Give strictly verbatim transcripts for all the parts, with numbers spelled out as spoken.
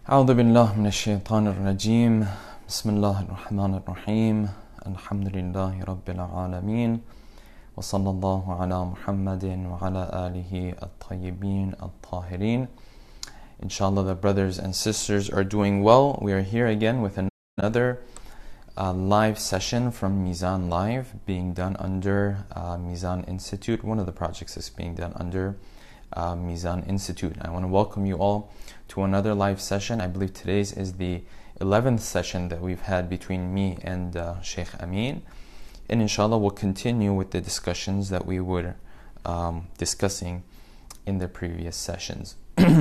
أعوذ بالله من الشيطان الرجيم بسم الله الرحمن الرحيم الحمد لله رب العالمين وصلى الله على محمد وعلى آله الطيبين الطاهرين. Inshallah, the brothers and sisters are doing well. We are here again with another uh, live session from Mizan Live, being done under uh, Mizan Institute. One of the projects is being done under uh, Mizan Institute. I want to welcome you all to another live session. I believe today's is the eleventh session that we've had between me and uh, Sheikh Amin. And inshallah, we'll continue with the discussions that we were um, discussing in the previous sessions.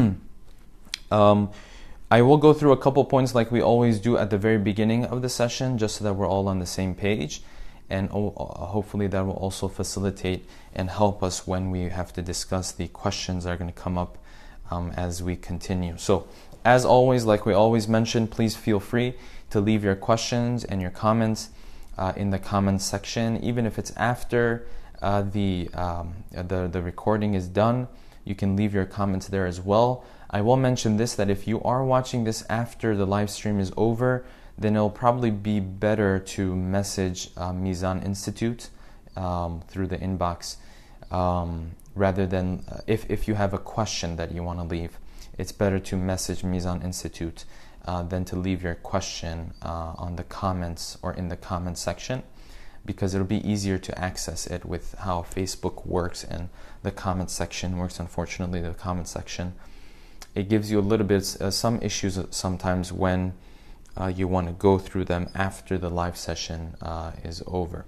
um, I will go through a couple points like we always do at the very beginning of the session, just so that we're all on the same page. And oh, hopefully that will also facilitate and help us when we have to discuss the questions that are going to come up um, as we continue. So, as always, like we always mention, please feel free to leave your questions and your comments uh, in the comments section. Even if it's after uh, the, um, the the recording is done, you can leave your comments there as well. I will mention this, that if you are watching this after the live stream is over, then it'll probably be better to message uh, Mizan Institute um, through the inbox um, rather than uh, if, if you have a question that you want to leave. It's better to message Mizan Institute uh, than to leave your question uh, on the comments or in the comment section, because it'll be easier to access it with how Facebook works and the comment section works. Unfortunately, the comment section, it gives you a little bit, uh, some issues sometimes when uh, you want to go through them after the live session uh, is over.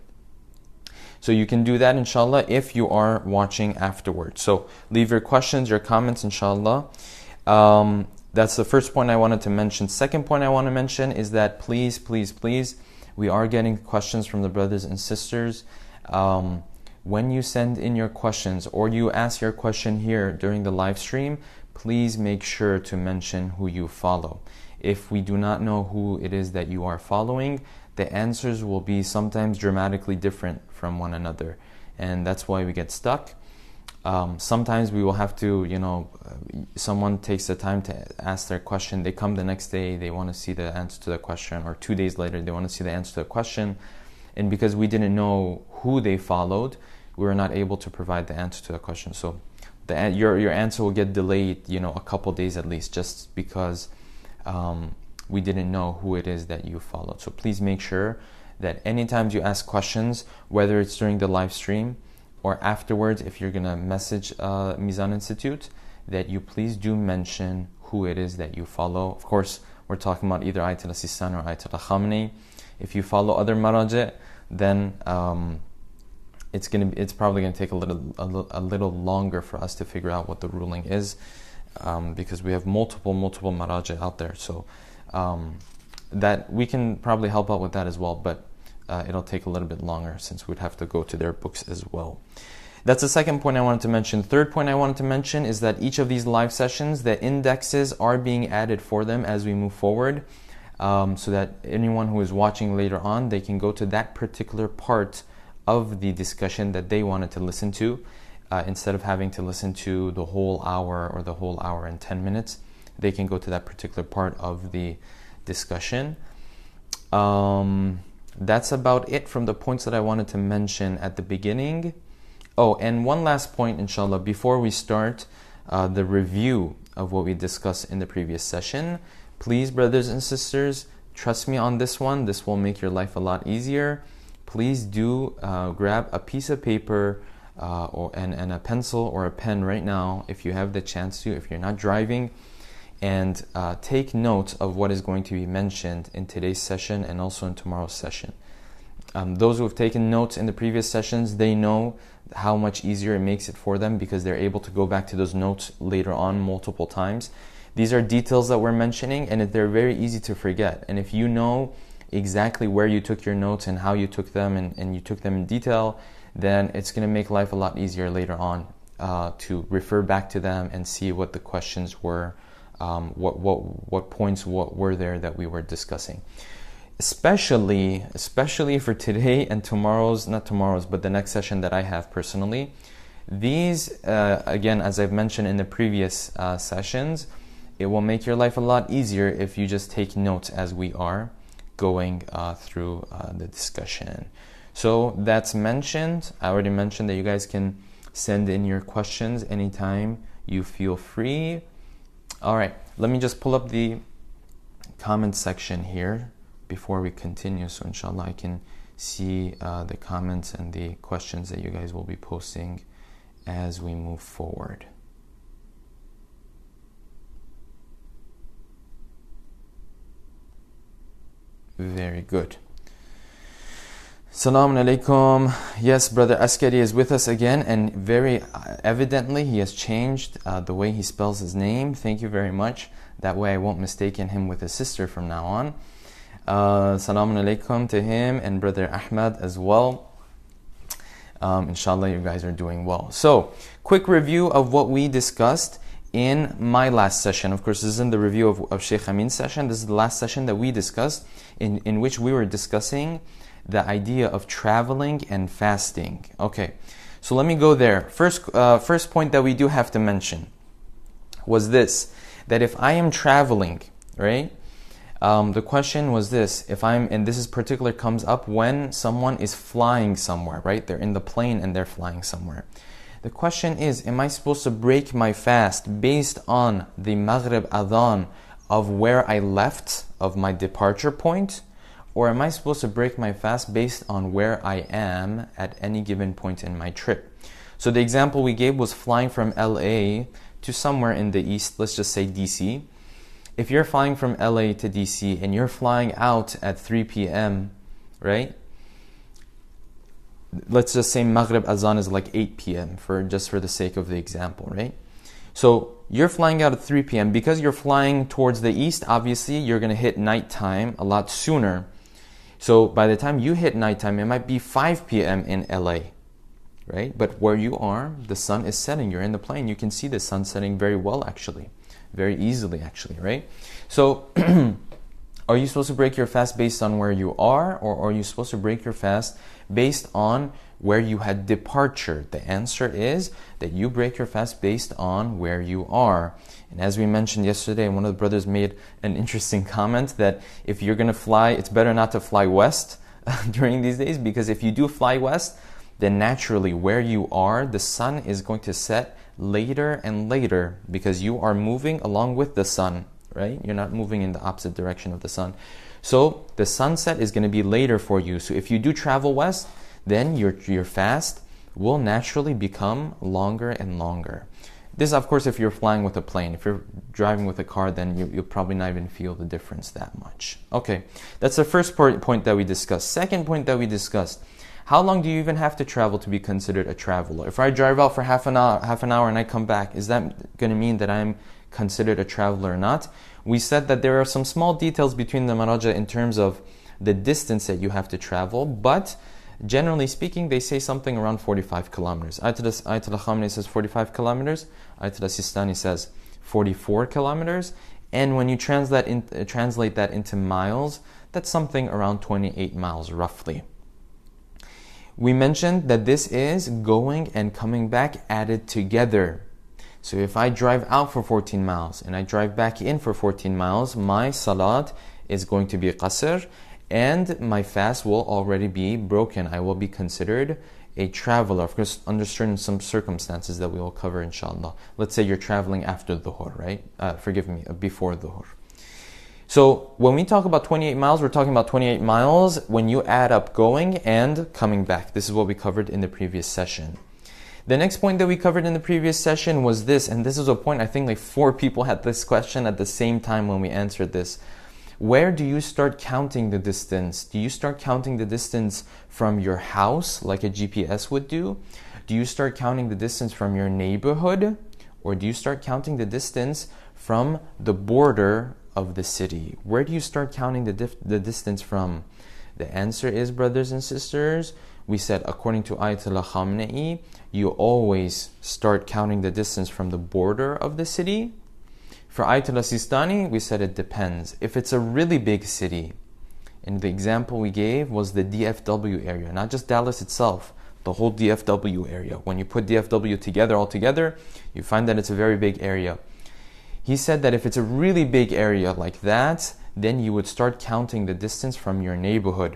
So you can do that, inshallah, if you are watching afterwards. So leave your questions, your comments, inshallah. Um, that's the first point I wanted to mention. Second point I want to mention is that please, please, please, we are getting questions from the brothers and sisters. Um, when you send in your questions or you ask your question here during the live stream, please make sure to mention who you follow. If we do not know who it is that you are following, the answers will be sometimes dramatically different from one another, and that's why we get stuck. Um, sometimes we will have to, you know, uh, someone takes the time to ask their question, they come the next day, they want to see the answer to the question, or two days later they want to see the answer to the question, and because we didn't know who they followed, we were not able to provide the answer to the question. So the, your, your answer will get delayed, you know, a couple days at least, just because um, we didn't know who it is that you followed. So please make sure that anytime you ask questions, whether it's during the live stream or afterwards, if you're going to message uh, Mizan Institute, that you please do mention who it is that you follow. Of course, we're talking about either Ayat al-Sistani or Ayat al-Khamenei. If you follow other maraji', then um, it's going to it's probably going to take a little, a little a little longer for us to figure out what the ruling is, um, because we have multiple multiple maraji' out there. So um, that we can probably help out with that as well, but Uh, it'll take a little bit longer since we'd have to go to their books as well. That's the second point I wanted to mention. Third point I wanted to mention is that each of these live sessions, the indexes are being added for them as we move forward, um, so that anyone who is watching later on, they can go to that particular part of the discussion that they wanted to listen to, uh, instead of having to listen to the whole hour or the whole hour and ten minutes. They can go to that particular part of the discussion. Um... That's about it from the points that I wanted to mention at the beginning. Oh, and one last point, inshallah, before we start uh, the review of what we discussed in the previous session. Please, brothers and sisters, trust me on this one. This will make your life a lot easier. Please do uh, grab a piece of paper uh, or and, and a pencil or a pen right now, if you have the chance to, if you're not driving, and uh, take note of what is going to be mentioned in today's session and also in tomorrow's session. Um, those who have taken notes in the previous sessions, they know how much easier it makes it for them, because they're able to go back to those notes later on multiple times. These are details that we're mentioning, and they're very easy to forget. And if you know exactly where you took your notes and how you took them, and, and you took them in detail, then it's going to make life a lot easier later on uh, to refer back to them and see what the questions were. Um, what what what points what were there that we were discussing, especially especially for today and tomorrow's not tomorrow's but the next session that I have personally. These uh, again, as I've mentioned in the previous uh, sessions, it will make your life a lot easier if you just take notes as we are going uh, through uh, the discussion. So that's mentioned. I already mentioned that you guys can send in your questions anytime you feel free. All right, let me just pull up the comment section here before we continue. So inshallah I can see uh, the comments and the questions that you guys will be posting as we move forward. Very good. Assalamu alaikum. Yes, Brother Askari is with us again, and very evidently he has changed uh, the way he spells his name. Thank you very much. That way I won't mistake him with his sister from now on. Uh, Assalamu alaikum to him and Brother Ahmad as well. Um, inshallah, you guys are doing well. So, quick review of what we discussed in my last session. Of course, this isn't the review of, of Sheikh Amin's session. This is the last session that we discussed, in, in which we were discussing the idea of traveling and fasting. Okay, so let me go there. First, uh, first point that we do have to mention was this, that if I am traveling, right, um, the question was this, if I'm, and this is particular comes up when someone is flying somewhere, right, they're in the plane and they're flying somewhere. The question is, am I supposed to break my fast based on the Maghrib Adhan of where I left, of my departure point? Or am I supposed to break my fast based on where I am at any given point in my trip? So the example we gave was flying from L A to somewhere in the east, let's just say D C. If you're flying from L A to D C and you're flying out at three p.m., right? Let's just say Maghrib Azan is like eight p.m. for just for the sake of the example, right? So you're flying out at three p.m. Because you're flying towards the east, obviously you're going to hit nighttime a lot sooner. So by the time you hit nighttime, it might be five p.m. in L A, right? But where you are, the sun is setting. You're in the plane. You can see the sun setting very well, actually. Very easily, actually, right? So are you supposed to break your fast based on where you are, or are you supposed to break your fast based on where you had departure? The answer is that you break your fast based on where you are. And as we mentioned yesterday, one of the brothers made an interesting comment that if you're going to fly, it's better not to fly west during these days, because if you do fly west, then naturally where you are, the sun is going to set later and later because you are moving along with the sun, right? You're not moving in the opposite direction of the sun. So the sunset is going to be later for you. So if you do travel west, then your, your fast will naturally become longer and longer. This, of course, if you're flying with a plane. If you're driving with a car, then you, you'll probably not even feel the difference that much. Okay, that's the first point that we discussed. Second point that we discussed, how long do you even have to travel to be considered a traveler? If I drive out for half an hour, half an hour and I come back, is that going to mean that I'm considered a traveler or not? We said that there are some small details between the maraja in terms of the distance that you have to travel, but generally speaking, they say something around forty-five kilometers. Ayatollah Khamenei says forty-five kilometers. Ayatollah Sistani says forty-four kilometers. And when you translate, in, uh, translate that into miles, that's something around twenty-eight miles roughly. We mentioned that this is going and coming back added together. So if I drive out for fourteen miles and I drive back in for fourteen miles, my salat is going to be qasr, and my fast will already be broken. I will be considered a traveler, of course, under certain some circumstances that we will cover, inshallah. Let's say you're traveling after dhuhr, right? Uh, forgive me, before dhuhr. So when we talk about twenty-eight miles, we're talking about twenty-eight miles when you add up going and coming back. This is what we covered in the previous session. The next point that we covered in the previous session was this, and this is a point I think like four people had this question at the same time when we answered this. Where do you start counting the distance? Do you start counting the distance from your house like a G P S would do? Do you start counting the distance from your neighborhood? Or do you start counting the distance from the border of the city? Where do you start counting the, dif- the distance from? The answer is, brothers and sisters, we said according to Ayatollah Khamenei, you always start counting the distance from the border of the city. For Ayatollah Sistani, we said it depends. If it's a really big city, and the example we gave was the D F W area, not just Dallas itself, the whole D F W area. When you put D F W together all together, you find that it's a very big area. He said that if it's a really big area like that, then you would start counting the distance from your neighborhood.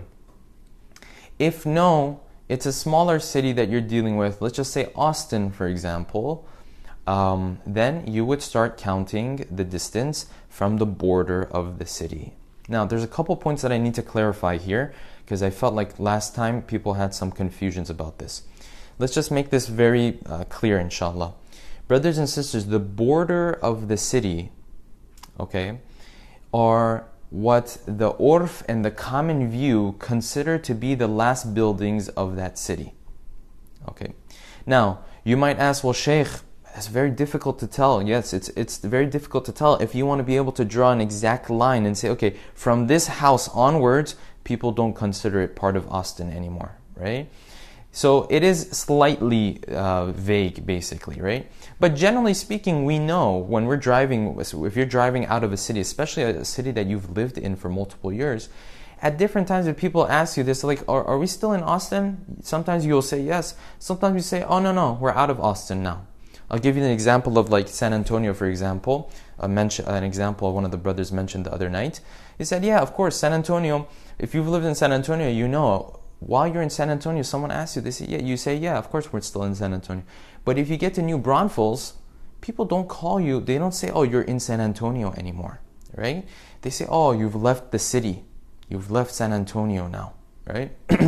If no, it's a smaller city that you're dealing with, let's just say Austin, for example, um, then you would start counting the distance from the border of the city. Now, there's a couple points that I need to clarify here, because I felt like last time people had some confusions about this. Let's just make this very uh, clear, inshallah. Brothers and sisters, the border of the city, okay, are what the urf and the common view consider to be the last buildings of that city. Okay. Now, you might ask, well, Shaykh, that's very difficult to tell. Yes, it's it's very difficult to tell if you want to be able to draw an exact line and say, okay, from this house onwards, people don't consider it part of Austin anymore, right? So it is slightly uh, vague, basically, right? But generally speaking, we know when we're driving, if you're driving out of a city, especially a city that you've lived in for multiple years, at different times if people ask you this, like, are, are we still in Austin? Sometimes you'll say yes. Sometimes you say, oh, no, no, we're out of Austin now. I'll give you an example of like San Antonio, for example. A mention, an example one of the brothers mentioned the other night. He said, yeah, of course, San Antonio, if you've lived in San Antonio, you know, while you're in San Antonio, someone asks you, they say, yeah, you say, yeah, of course we're still in San Antonio. But if you get to New Braunfels, people don't call you, they don't say, oh, you're in San Antonio anymore, right? They say, oh, you've left the city. You've left San Antonio now, right?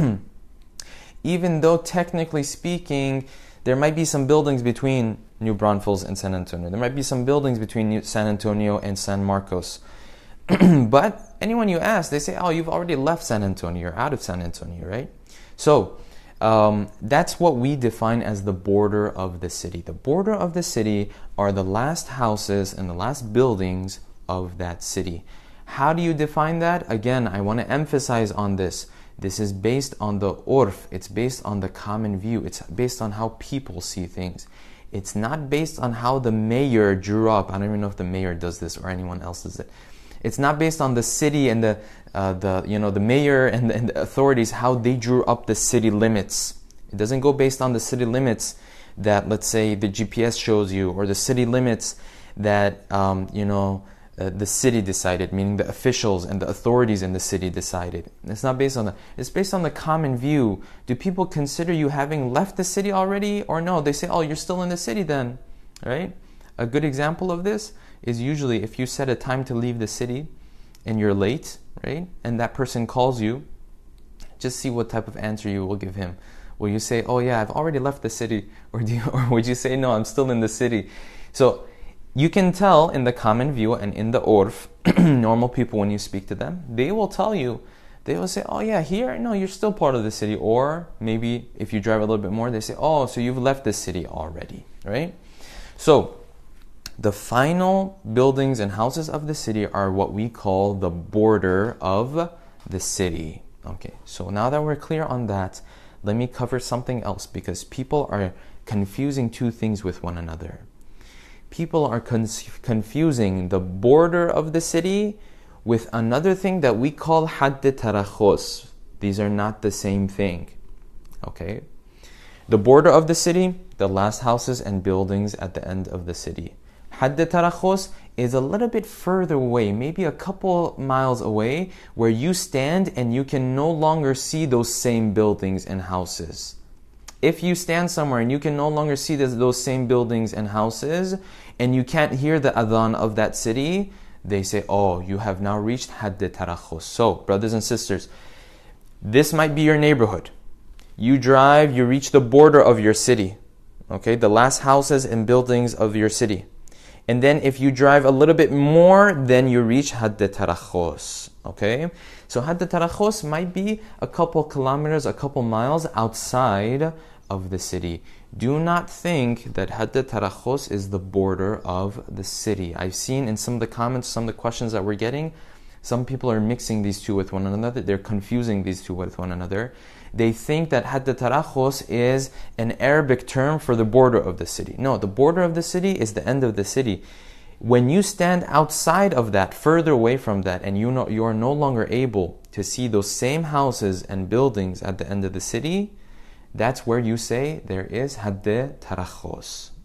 Even though technically speaking, there might be some buildings between New Braunfels and San Antonio. There might be some buildings between San Antonio and San Marcos. But anyone you ask, they say, oh, you've already left San Antonio, you're out of San Antonio, right? So um, that's what we define as the border of the city. The border of the city are the last houses and the last buildings of that city. How do you define that? Again, I want to emphasize on this. This is based on the urf. It's based on the common view. It's based on how people see things. It's not based on how the mayor drew up. I don't even know if the mayor does this or anyone else does it. It's not based on the city and the uh, the you know the mayor and the, and the authorities, how they drew up the city limits. It doesn't go based on the city limits that, let's say, the G P S shows you, or the city limits that um, you know uh, the city decided, meaning the officials and the authorities in the city decided. It's not based on that. It's based on the common view. Do people consider you having left the city already, or no? They say, oh, you're still in the city then, right? A good example of this is usually if you set a time to leave the city and you're late, right? And that person calls you, just see what type of answer you will give him. Will you say, oh yeah, I've already left the city? Or do you, or would you say, no, I'm still in the city? So you can tell in the common view and in the urf, normal people, when you speak to them, they will tell you, they will say, oh yeah, here, no, you're still part of the city. Or maybe if you drive a little bit more, they say, oh, so you've left the city already, right? So the final buildings and houses of the city are what we call the border of the city. Okay, so now that we're clear on that, let me cover something else, because people are confusing two things with one another. People are con- confusing the border of the city with another thing that we call hadd tarakhus. These are not the same thing. Okay? The border of the city, the last houses and buildings at the end of the city. Hadd tarakhus is a little bit further away, maybe a couple miles away, where you stand and you can no longer see those same buildings and houses. If you stand somewhere and you can no longer see this, those same buildings and houses, and you can't hear the adhan of that city, they say, oh, you have now reached hadd tarakhus. So, brothers and sisters, this might be your neighborhood. You drive, you reach the border of your city, okay, the last houses and buildings of your city. And then if you drive a little bit more, then you reach hadd tarakhus. Okay? So hadd tarakhus might be a couple kilometers, a couple miles outside of the city. Do not think that hadd tarakhus is the border of the city. I've seen in some of the comments, some of the questions that we're getting, some people are mixing these two with one another. They're confusing these two with one another. They think that hadd tarakhus is an Arabic term for the border of the city. No, the border of the city is the end of the city. When you stand outside of that, further away from that, and you know you are no longer able to see those same houses and buildings at the end of the city, that's where you say there is hadd tarakhus.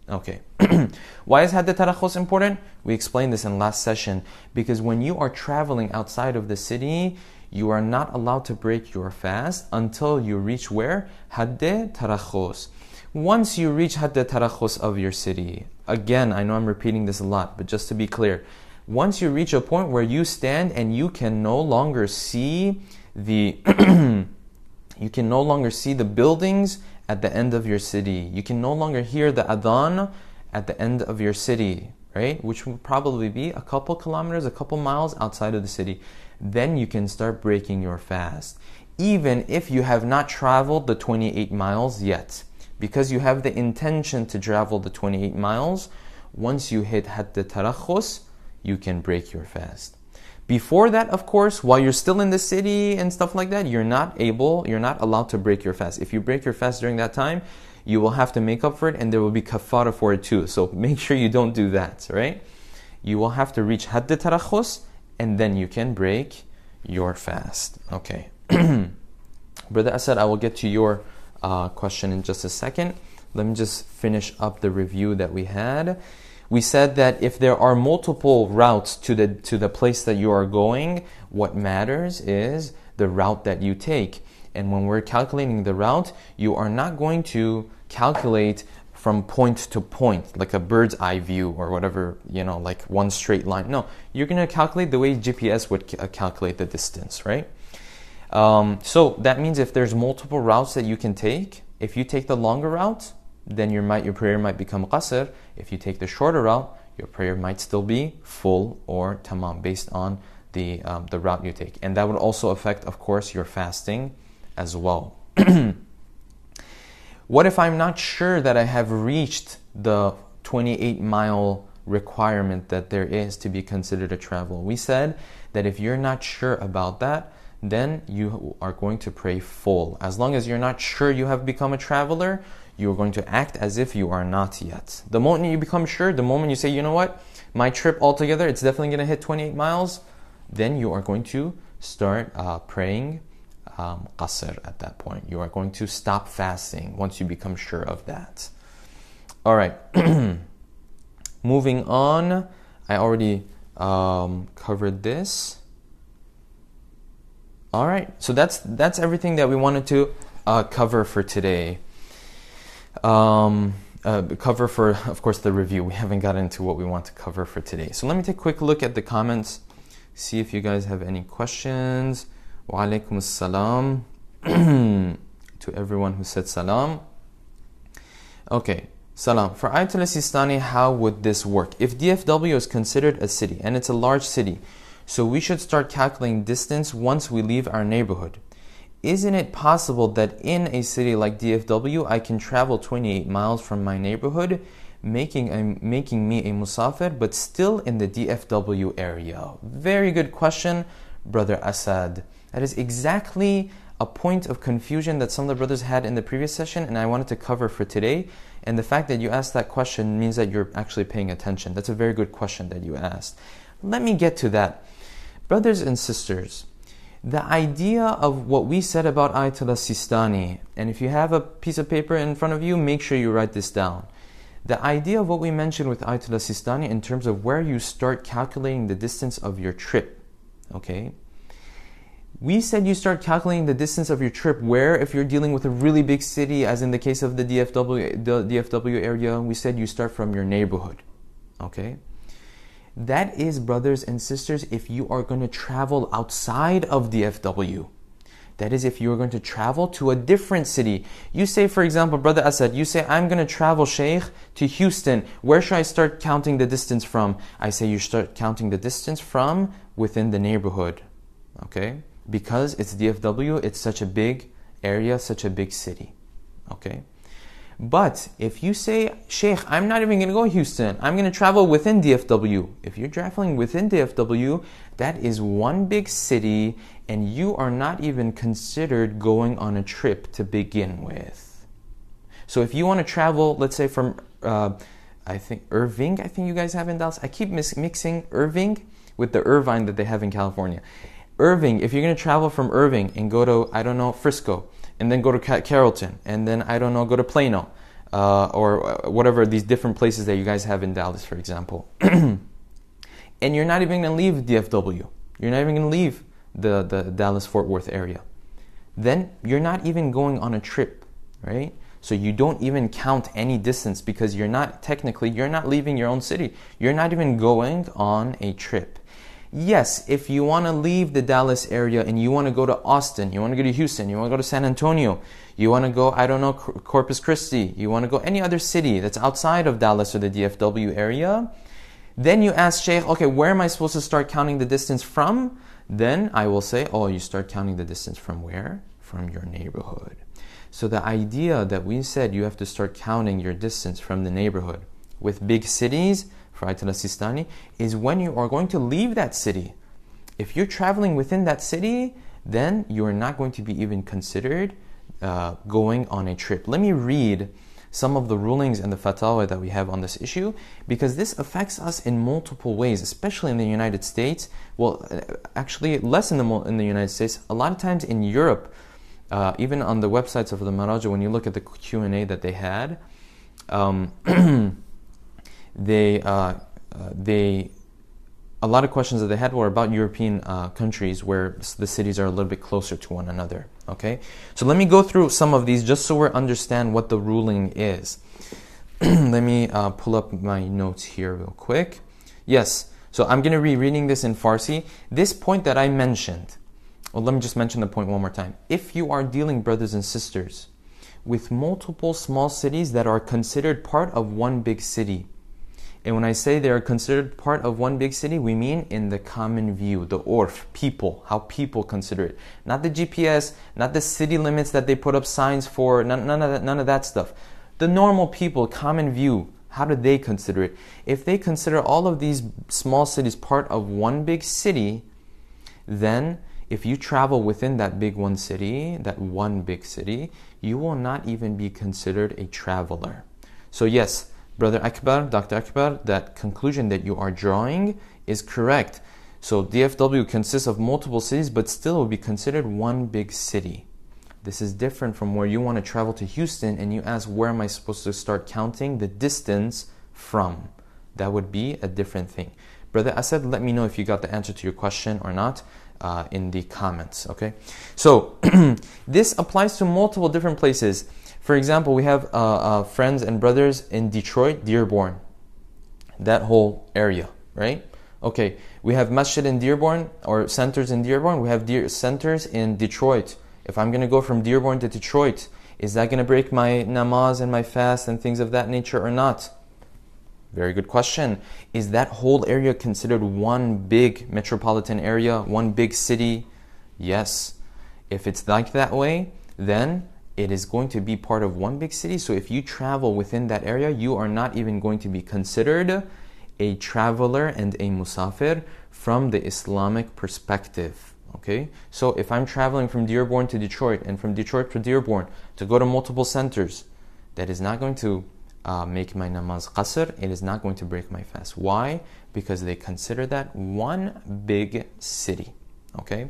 Okay. Why is Hadd al-Tarakhus important? We explained this in last session. Because when you are traveling outside of the city, you are not allowed to break your fast until you reach where? Hadd al-Tarakhus. Once you reach Hadd al-Tarakhus of your city, again, I know I'm repeating this a lot, but just to be clear, once you reach a point where you stand and you can no longer see the you can no longer see the buildings at the end of your city. You can no longer hear the adhan at the end of your city, right? Which will probably be a couple kilometers, a couple miles outside of the city. Then you can start breaking your fast. Even if you have not traveled the twenty-eight miles yet. Because you have the intention to travel the twenty-eight miles, once you hit Hadd al-Tarakhus, you can break your fast. Before that, of course, while you're still in the city and stuff like that, you're not able, you're not allowed to break your fast. If you break your fast during that time, you will have to make up for it, and there will be kafara for it too. So make sure you don't do that, right? You will have to reach Hadd al-Tarakhus, and then you can break your fast. Okay. Brother Asad, I will get to your uh, question in just a second. Let me just finish up the review that we had. We said that if there are multiple routes to the to the place that you are going, what matters is the route that you take. And when we're calculating the route, you are not going to calculate from point to point, like a bird's eye view or whatever, you know, like one straight line. No, you're going to calculate the way G P S would ca- calculate the distance, right? Um, so that means if there's multiple routes that you can take, if you take the longer route, then your might your prayer might become qasr. If you take the shorter route, your prayer might still be full or tamam based on the um, the route you take, and that would also affect, of course, your fasting as well. What if I'm not sure that I have reached the twenty-eight mile requirement that there is to be considered a travel? We said that if you're not sure about that, then you are going to pray full. As long as you're not sure you have become a traveler, you're going to act as if you are not yet. The moment you become sure, the moment you say, you know what, my trip altogether, it's definitely going to hit twenty-eight miles, then you are going to start uh, praying um, qasr at that point. You are going to stop fasting once you become sure of that. All right. Moving on, I already um, covered this. All right, so that's that's everything that we wanted to uh, cover for today. Um, uh, cover for, of course, the review. We haven't gotten into what we want to cover for today. So let me take a quick look at the comments, see if you guys have any questions. Wa alaikum assalam to everyone who said salam. Okay, salam. For Ayatul Sistani, how would this work? If D F W is considered a city, and it's a large city, so we should start calculating distance once we leave our neighborhood. Isn't it possible that in a city like D F W, I can travel twenty-eight miles from my neighborhood, making a, making me a musafir, but still in the D F W area? Very good question, Brother Asad. That is exactly a point of confusion that some of the brothers had in the previous session, and I wanted to cover for today. And the fact that you asked that question means that you're actually paying attention. That's a very good question that you asked. Let me get to that. Brothers and sisters, the idea of what we said about Ayatul Sistani, and if you have a piece of paper in front of you, make sure you write this down. The idea of what we mentioned with Ayatul Sistani in terms of where you start calculating the distance of your trip, okay? We said you start calculating the distance of your trip where, if you're dealing with a really big city, as in the case of the D F W, the D F W area, we said you start from your neighborhood, okay? That is, brothers and sisters, if you are going to travel outside of D F W. That is, if you are going to travel to a different city. You say, for example, Brother Asad, you say, I'm going to travel, Sheikh, to Houston. Where should I start counting the distance from? I say you start counting the distance from within the neighborhood. Okay? Because it's D F W, it's such a big area, such a big city. Okay? But if you say, Sheikh, I'm not even going to go to Houston, I'm going to travel within D F W. If you're traveling within D F W, that is one big city, and you are not even considered going on a trip to begin with. So if you want to travel, let's say from, uh, I think, Irving, I think you guys have in Dallas. I keep mis- mixing Irving with the Irvine that they have in California. Irving, if you're going to travel from Irving and go to, I don't know, Frisco, and then go to Carrollton, and then, I don't know, go to Plano, uh, or whatever, these different places that you guys have in Dallas, for example. And you're not even going to leave D F W. You're not even going to leave the, the Dallas-Fort Worth area. Then you're not even going on a trip, right? So you don't even count any distance because you're not, technically, you're not leaving your own city. You're not even going on a trip. Yes, if you want to leave the Dallas area and you want to go to Austin, you want to go to Houston, you want to go to San Antonio, you want to go, I don't know, Corpus Christi, you want to go any other city that's outside of Dallas or the D F W area, then you ask Shaykh, okay, where am I supposed to start counting the distance from? Then I will say, oh, you start counting the distance from where? From your neighborhood. So the idea that we said you have to start counting your distance from the neighborhood with big cities, for Ayatollah Sistani, is when you are going to leave that city. If you're traveling within that city, then you are not going to be even considered uh, going on a trip. Let me read some of the rulings and the fatwa that we have on this issue, because this affects us in multiple ways, especially in the United States. Well, actually less in the, in the United States. A lot of times in Europe, uh, even on the websites of the Maraja, when you look at the Q and A that they had, um, they, uh, uh, they, a lot of questions that they had were about European uh, countries where the cities are a little bit closer to one another. Okay, so let me go through some of these just so we understand what the ruling is. Let me uh, pull up my notes here real quick. Yes, so I'm going to be reading this in Farsi. This point that I mentioned, well, let me just mention the point one more time. If you are dealing, brothers and sisters, with multiple small cities that are considered part of one big city, and when I say they are considered part of one big city, we mean in the common view, the orf, people, how people consider it. Not the G P S, not the city limits that they put up signs for, none, none, of, that, none of that stuff. The normal people, common view, how do they consider it? If they consider all of these small cities part of one big city, then if you travel within that big one city, that one big city, you will not even be considered a traveler. So yes, Brother Akbar, Doctor Akbar, that conclusion that you are drawing is correct. So D F W consists of multiple cities, but still will be considered one big city. This is different from where you want to travel to Houston and you ask, where am I supposed to start counting the distance from? That would be a different thing. Brother Asad, let me know if you got the answer to your question or not uh, in the comments, okay? So this applies to multiple different places. For example, we have uh, uh, friends and brothers in Detroit, Dearborn, that whole area, right? Okay, we have masjid in Dearborn, or centers in Dearborn. We have deer centers in Detroit. If I'm going to go from Dearborn to Detroit, is that going to break my namaz and my fast and things of that nature or not? Very good question. Is that whole area considered one big metropolitan area, one big city? Yes. If it's like that way, then it is going to be part of one big city. So if you travel within that area, you are not even going to be considered a traveler and a musafir from the Islamic perspective. Okay? So if I'm traveling from Dearborn to Detroit and from Detroit to Dearborn to go to multiple centers, that is not going to uh, make my namaz qasr. It is not going to break my fast. Why? Because they consider that one big city. Okay?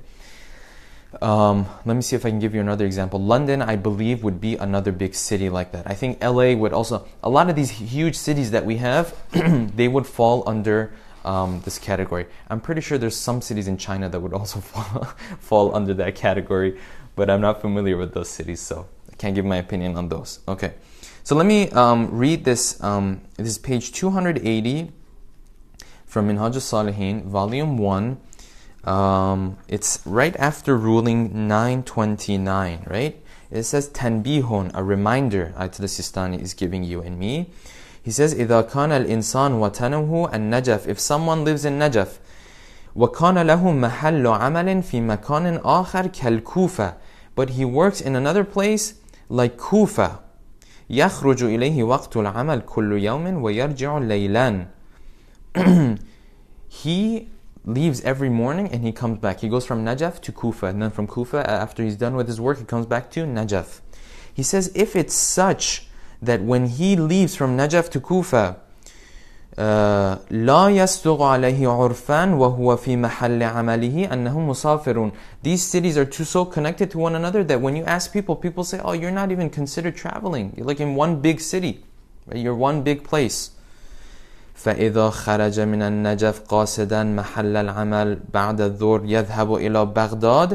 Um, let me see if I can give you another example. London, I believe, would be another big city like that. I think L A would also, a lot of these huge cities that we have, they would fall under um, this category. I'm pretty sure there's some cities in China that would also fall, fall under that category, but I'm not familiar with those cities, so I can't give my opinion on those. Okay, so let me um, read this. Um, this is page two hundred eighty from Minhaj al-Salihin, volume one. Um, it's right after ruling nine twenty-nine, right? It says tanbihun, a reminder Ayatollah Sistani is giving you and me. He says إذا كان الإنسان وطنه النجف, if someone lives in Najaf, وكان له محل عمل في مكان آخر كالكوفة, but he works in another place like Kufa, يخرج إليه وقت العمل كل يوم ويرجع ليلان. He leaves every morning and he comes back. He goes from Najaf to Kufa, and then from Kufa, after he's done with his work, he comes back to Najaf. He says if it's such that when he leaves from Najaf to Kufa, لا يصدق عليه عرفا وهو في محل عمله أنه مسافر. These cities are too so connected to one another that when you ask people, people say, oh, you're not even considered traveling. You're like in one big city. Right? You're one big place. فإذا خرج من النجف قاصدا محل العمل بعد الظهر يذهب إلى بغداد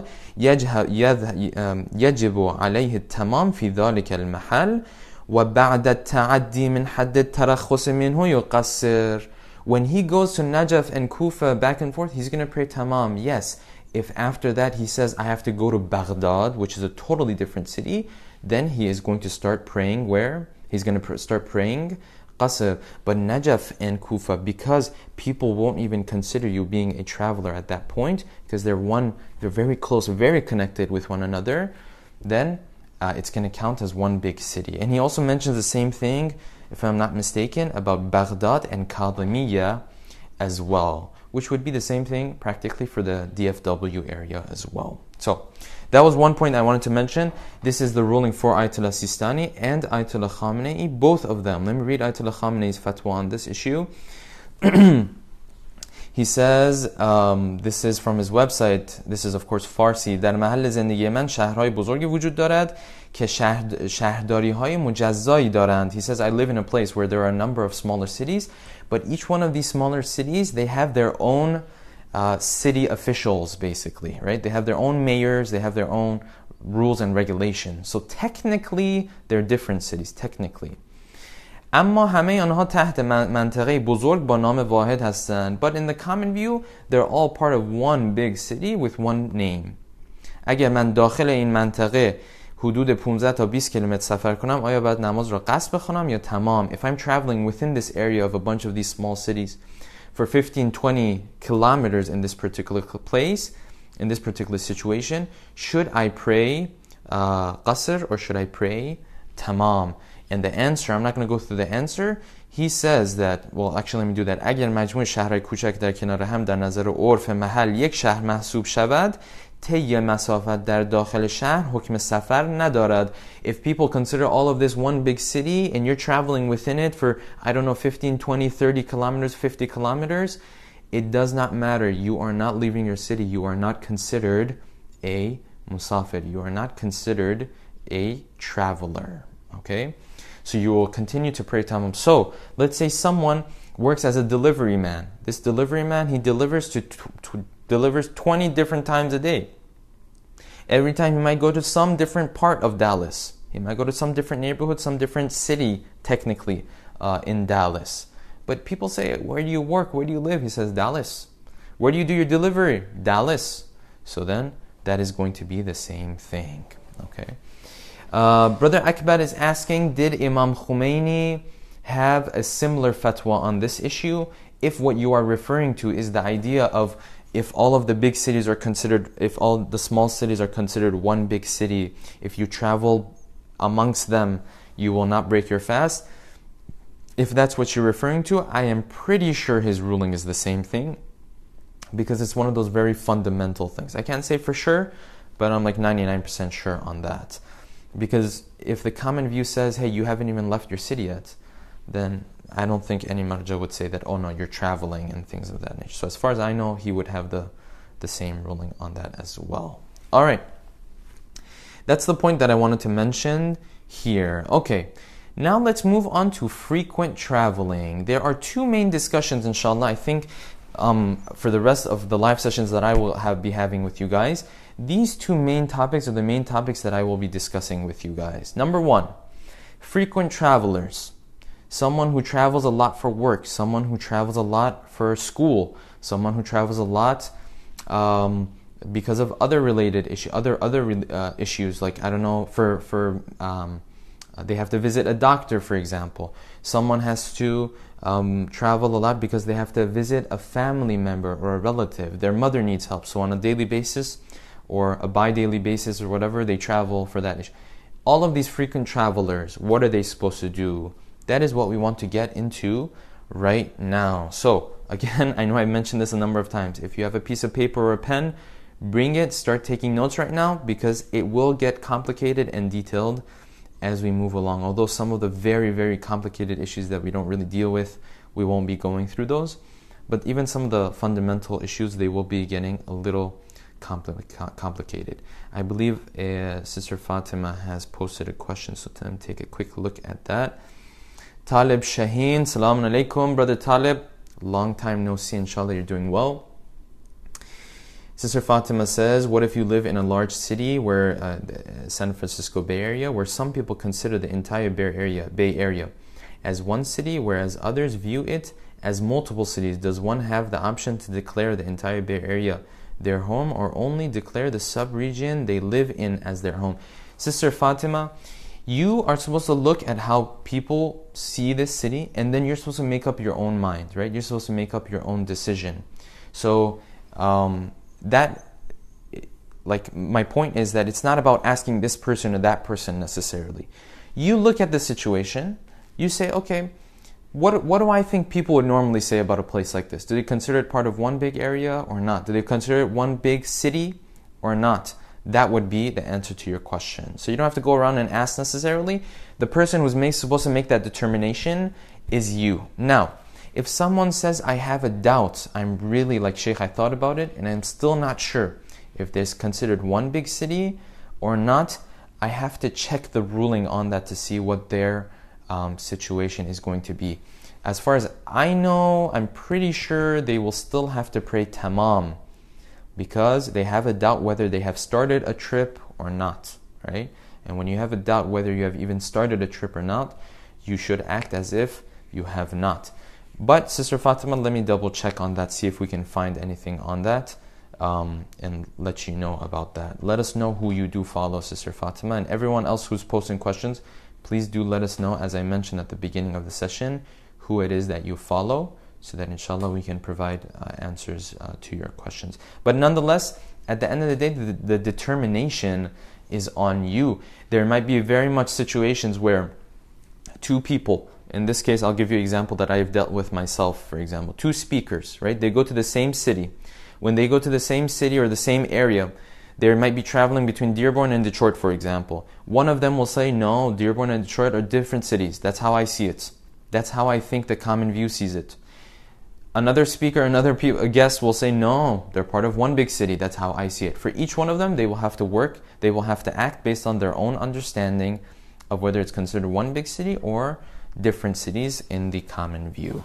يجب عليه التمام في ذلك المحل وبعد التعدي من حد الترخص منه يقصر. When he goes to Najaf and Kufa back and forth, he's going to pray tamam. Yes, if after that he says, I have to go to Baghdad, which is a totally different city, then he is going to start praying where? He's going to pr- start praying qasr. But Najaf and Kufa, because people won't even consider you being a traveler at that point, because they're one, they're very close, very connected with one another, then Uh, it's going to count as one big city. And he also mentions the same thing, if I'm not mistaken, about Baghdad and Kadhimiya as well, which would be the same thing practically for the D F W area as well. So that was one point I wanted to mention. This is the ruling for Ayatollah Sistani and Ayatollah Khamenei, both of them. Let me read Ayatollah Khamenei's fatwa on this issue. He says, um, this is from his website, this is of course Farsi. در محل زندگی من شهرهای بزرگی وجود دارد که شهر شهرداری‌های مجزایی دارند. He says, I live in a place where there are a number of smaller cities, but each one of these smaller cities, they have their own uh, city officials, basically, right? They have their own mayors, they have their own rules and regulations. So technically, they're different cities, technically. اما همه آنها تحت منطقه بزرگ با نام واحد هستند. But in the common view, they're all part of one big city with one name. اگر من داخل این منطقه حدود پانزده تا بیست کیلومتر سفر کنم، آیا باید نماز را قصر بخونم یا تمام؟ If I'm traveling within this area of a bunch of these small cities for fifteen, twenty kilometers in this particular place, in this particular situation, should I pray uh, qasr or should I pray tamam? And the answer, I'm not going to go through the answer. He says that, well, actually, let me do that. اگر مجموع شهرهای کوچک در کنار هم در نظر عرف محل یک شهر محسوب شود، طی مسافت در داخل شهر حکم سفر ندارد. If people consider all of this one big city and you're traveling within it for, I don't know, fifteen, twenty, thirty kilometers, fifty kilometers, it does not matter. You are not leaving your city. You are not considered a musafir. You are not considered a traveler. Okay? So you will continue to pray tamam. So let's say someone works as a delivery man. This delivery man, he delivers to, to, to delivers twenty different times a day. Every time he might go to some different part of Dallas. He might go to some different neighborhood, some different city, technically, uh, in Dallas. But people say, where do you work? Where do you live? He says, Dallas. Where do you do your delivery? Dallas. So then, that is going to be the same thing. Okay. Uh, Brother Akbar is asking, did Imam Khomeini have a similar fatwa on this issue? If what you are referring to is the idea of if all of the big cities are considered, if all the small cities are considered one big city, if you travel amongst them, you will not break your fast. If that's what you're referring to, I am pretty sure his ruling is the same thing, because it's one of those very fundamental things. I can't say for sure, but I'm like ninety-nine percent sure on that. Because if the common view says, hey, you haven't even left your city yet, then I don't think any marja would say that, oh no, you're traveling and things of that nature. So as far as I know, he would have the, the same ruling on that as well. All right. That's the point that I wanted to mention here. Okay. Now let's move on to frequent traveling. There are two main discussions, inshallah, I think, um, for the rest of the live sessions that I will have be having with you guys. These two main topics are the main topics that I will be discussing with you guys. Number one, frequent travelers. Someone who travels a lot for work, someone who travels a lot for school, someone who travels a lot um, because of other related issues, other other uh, issues, like, I don't know, for, for um, they have to visit a doctor, for example. Someone has to um, travel a lot because they have to visit a family member or a relative. Their mother needs help. So on a daily basis, or a bi-daily basis or whatever, they travel for that issue. All of these frequent travelers, what are they supposed to do? That is what we want to get into right now. So, again, I know I mentioned this a number of times. If you have a piece of paper or a pen, bring it, start taking notes right now, because it will get complicated and detailed as we move along. Although some of the very, very complicated issues that we don't really deal with we won't be going through those. But even some of the fundamental issues, they will be getting a little compli- complicated. I believe uh, Sister Fatima has posted a question, so let me take a quick look at that. Talib Shaheen, Salaam Alaikum, Brother Talib. Long time no see, inshallah you're doing well. Sister Fatima says, what if you live in a large city where uh, the San Francisco Bay Area, where some people consider the entire Bay Area, Bay Area as one city, whereas others view it as multiple cities? Does one have the option to declare the entire Bay Area their home, or only declare the sub-region they live in as their home? Sister Fatima, you are supposed to look at how people see this city, and then you're supposed to make up your own mind, right? You're supposed to make up your own decision. So um, that, like, my point is that it's not about asking this person or that person necessarily. You look at the situation, you say, okay, What what do I think people would normally say about a place like this? Do they consider it part of one big area or not? Do they consider it one big city or not? That would be the answer to your question. So you don't have to go around and ask necessarily. The person who's make, supposed to make that determination is you. Now, if someone says, I have a doubt, I'm really like, Sheikh, I thought about it and I'm still not sure if there's considered one big city or not, I have to check the ruling on that to see what their Um, situation is going to be. As far as I know, I'm pretty sure they will still have to pray tamam, because they have a doubt whether they have started a trip or not, right? And when you have a doubt whether you have even started a trip or not, you should act as if you have not. But Sister Fatima, let me double check on that, see if we can find anything on that, um, and let you know about that. Let us know who you do follow, Sister Fatima, and everyone else who's posting questions. Please do let us know, as I mentioned at the beginning of the session, who it is that you follow, so that inshallah we can provide uh, answers uh, to your questions. But nonetheless, at the end of the day, the, the determination is on you. There might be very much situations where two people, in this case I'll give you an example that I've dealt with myself, for example, two speakers, right? They go to the same city. When they go to the same city or the same area, they might be traveling between Dearborn and Detroit, for example. One of them will say, no, Dearborn and Detroit are different cities. That's how I see it. That's how I think the common view sees it. Another speaker, another pe- a guest will say, no, they're part of one big city. That's how I see it. For each one of them, they will have to work, they will have to act based on their own understanding of whether it's considered one big city or different cities in the common view.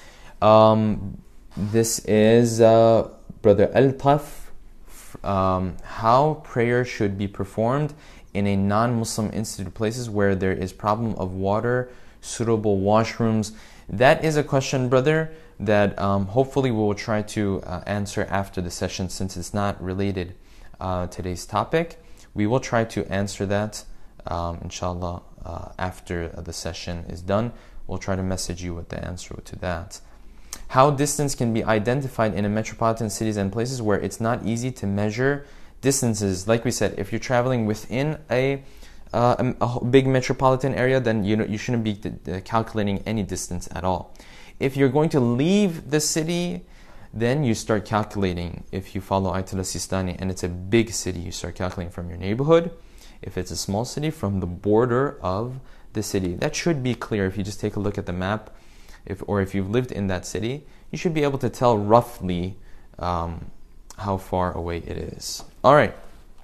Um, this is uh, Brother Al-Taf. Um, how prayer should be performed in a non-Muslim institute places where there is problem of water, suitable washrooms. That is a question, brother, that um, hopefully we will try to uh, answer after the session, since it's not related uh, to today's topic. We will try to answer that um, inshallah uh, after the session is done. We'll try to message you with the answer to that. How distance can be identified in a metropolitan cities and places where it's not easy to measure distances. Like we said, if you're traveling within a, uh, a, a big metropolitan area, then you know you shouldn't be d- calculating any distance at all. If you're going to leave the city, then you start calculating. If you follow Ayatollah Sistani and it's a big city, you start calculating from your neighborhood. If it's a small city, from the border of the city. That should be clear if you just take a look at the map. If, or if you've lived in that city, you should be able to tell roughly um, how far away it is. All right.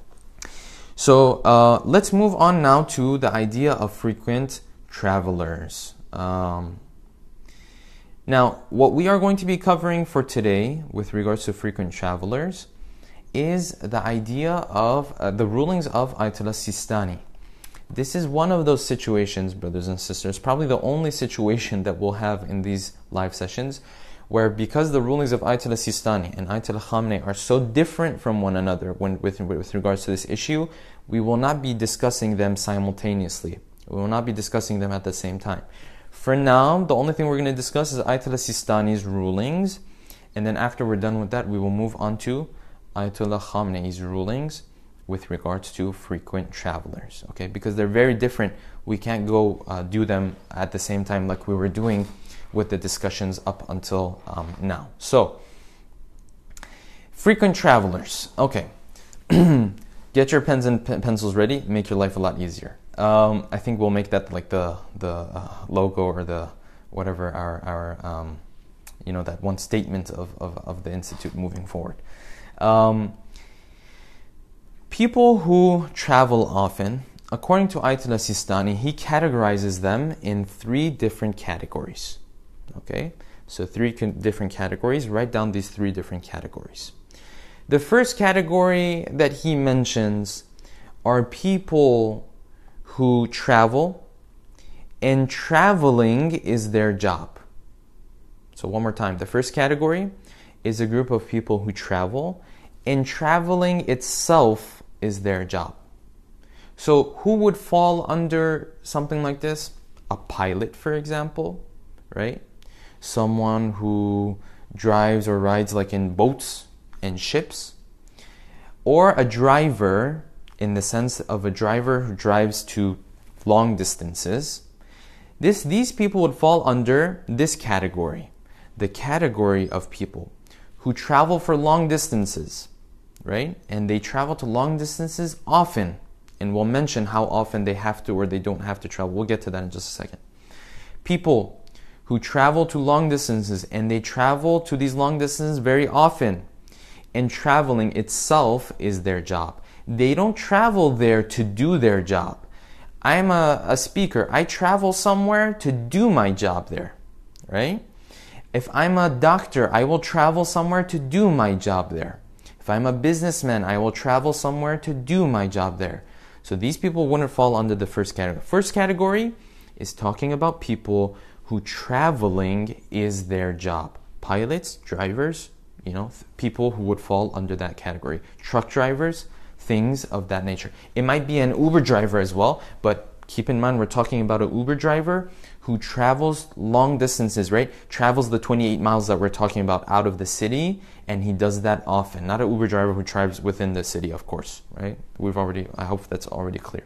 So uh, let's move on now to the idea of frequent travelers. Um, now, what we are going to be covering for today with regards to frequent travelers is the idea of uh, the rulings of Ayatollah Sistani. This is one of those situations, brothers and sisters, probably the only situation that we'll have in these live sessions, where because the rulings of Ayatollah Sistani and Ayatollah Khamenei are so different from one another when, with, with regards to this issue, we will not be discussing them simultaneously. We will not be discussing them at the same time. For now, the only thing we're going to discuss is Ayatollah Sistani's rulings, and then after we're done with that, we will move on to Ayatollah Khamenei's rulings with regards to frequent travelers, okay? Because they're very different. We can't go uh, do them at the same time like we were doing with the discussions up until um, now. So, frequent travelers, okay. Get your pens and p- pencils ready, make your life a lot easier. Um, I think we'll make that like the, the uh, logo or the whatever our, our um, you know, that one statement of, of, of the Institute moving forward. Um, people who travel often, according to Ayatollah Sistani, he categorizes them in three different categories. Okay, so three con- different categories. Write down these three different categories. The first category that he mentions are people who travel, and traveling is their job. So one more time, the first category is a group of people who travel, and traveling itself is their job. So who would fall under something like this? A pilot, for example, right? Someone who drives or rides like in boats and ships, or a driver in the sense of a driver who drives to long distances. This, these people would fall under this category, the category of people who travel for long distances, right? And they travel to long distances often, and we'll mention how often they have to or they don't have to travel. We'll get to that in just a second. People who travel to long distances, and they travel to these long distances very often, and traveling itself is their job. They don't travel there to do their job. I'm a, a speaker. I travel somewhere to do my job there, right? If I'm a doctor, I will travel somewhere to do my job there. If I'm a businessman, I will travel somewhere to do my job there. So these people wouldn't fall under the first category. First category is talking about people who traveling is their job. Pilots, drivers, you know, people who would fall under that category. Truck drivers, things of that nature. It might be an Uber driver as well, but keep in mind we're talking about an Uber driver who travels long distances, right? Travels the twenty-eight miles that we're talking about out of the city, and he does that often. Not an Uber driver who drives within the city, of course, right? We've already, I hope that's already clear.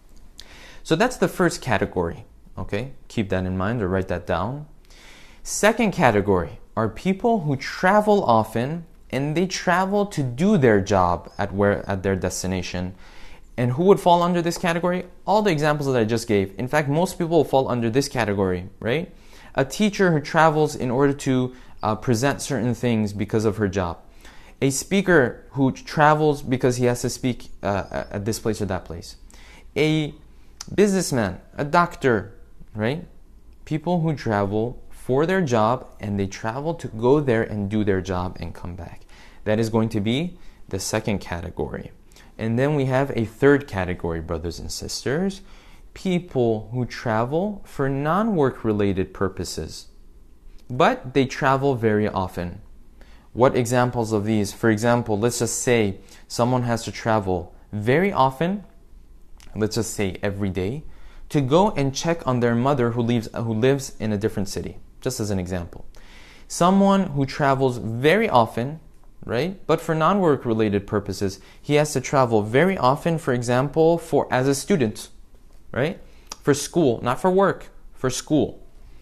So that's the first category, okay? Keep that in mind or write that down. Second category are people who travel often, and they travel to do their job at where at their destination. And who would fall under this category? All the examples that I just gave. In fact, most people will fall under this category, right? A teacher who travels in order to uh, present certain things because of her job. A speaker who travels because he has to speak uh, at this place or that place. A businessman, a doctor, right? People who travel for their job, and they travel to go there and do their job and come back. That is going to be the second category. And then we have a third category, brothers and sisters. People who travel for non-work related purposes, but they travel very often. What examples of these? For example, let's just say someone has to travel very often, let's just say every day, to go and check on their mother who lives, who lives in a different city. Just as an example. Someone who travels very often, right? But for non-work related purposes, he has to travel very often, for example, for as a student, right? For school, not for work, for school.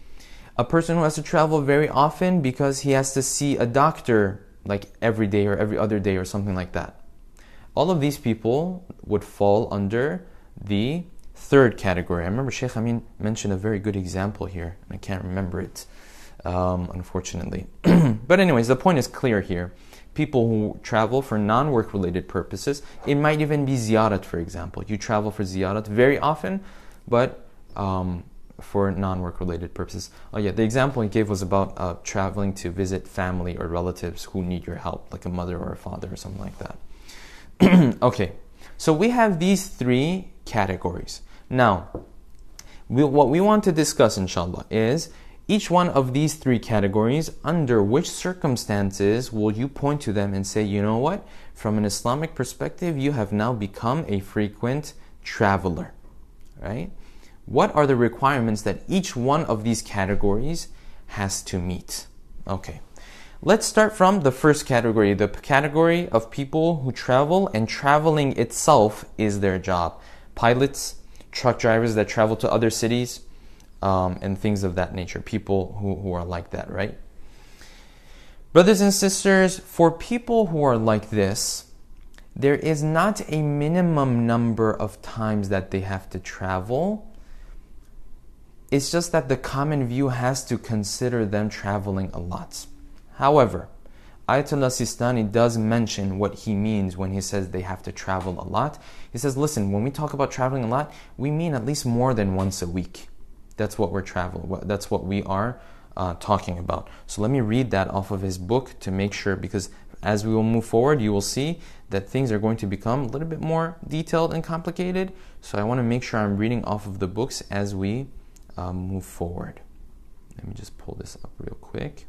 A person who has to travel very often because he has to see a doctor like every day or every other day or something like that. All of these people would fall under the third category. I remember Sheikh Amin mentioned a very good example here, and I can't remember it, um, unfortunately. But anyways, the point is clear here. People who travel for non-work related purposes. It might even be ziyarat, for example. You travel for ziyarat very often, but um, for non-work related purposes. Oh yeah, the example he gave was about uh, traveling to visit family or relatives who need your help, like a mother or a father or something like that. Okay, so we have these three categories. Now, we, what we want to discuss, inshallah, is each one of these three categories, under which circumstances will you point to them and say, you know what, from an Islamic perspective, you have now become a frequent traveler, right? What are the requirements that each one of these categories has to meet? Okay, let's start from the first category, the category of people who travel, and traveling itself is their job. Pilots, truck drivers that travel to other cities, um, and things of that nature. People who, who are like that, right? Brothers and sisters, for people who are like this, there is not a minimum number of times that they have to travel. It's just that the common view has to consider them traveling a lot. However, Ayatollah Sistani does mention what he means when he says they have to travel a lot. He says, listen, when we talk about traveling a lot, we mean at least more than once a week. That's what we're traveling. That's what we are uh, talking about. So let me read that off of his book to make sure, because as we will move forward, you will see that things are going to become a little bit more detailed and complicated. So I want to make sure I'm reading off of the books as we uh, move forward. Let me just pull this up real quick.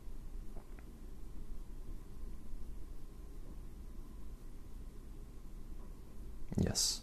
Yes.